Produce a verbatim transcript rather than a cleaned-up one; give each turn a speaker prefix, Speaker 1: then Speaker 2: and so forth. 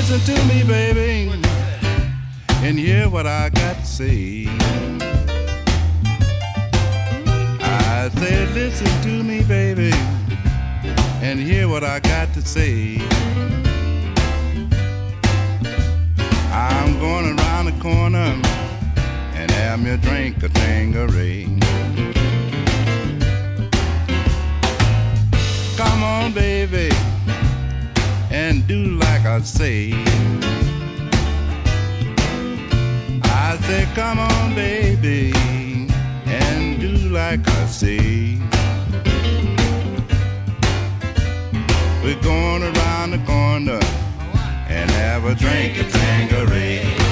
Speaker 1: listen to me, baby, and hear what I got to say. I said, listen to me, baby, and hear what I got to say. I'm going around the corner and have me a drink of Tanqueray. Come on, baby, and do like I say. I say, come on, baby, and do like I say. We're going around the corner and have a drink of Tanqueray.